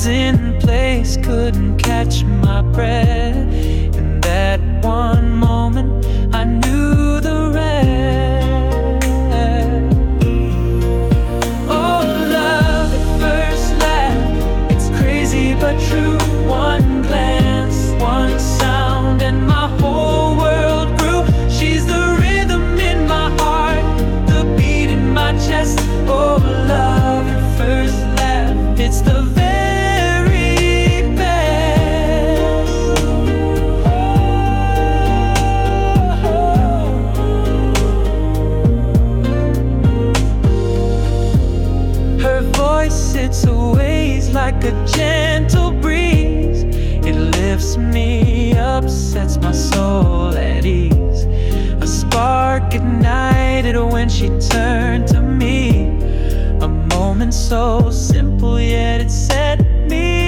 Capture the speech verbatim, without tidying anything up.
in place, couldn't catch my breath. In that one moment, I knew the rest. Oh, love at first laugh, it's crazy but true. One glance, one sound, and my whole world grew. She's the rhythm in my heart, the beat in my chest. Oh, love at first laugh, it's the very best. Her voice sits always like a gentle breeze. It lifts me up, sets my soul at ease. A spark ignited when she turned to me. A moment so simple, yet it set me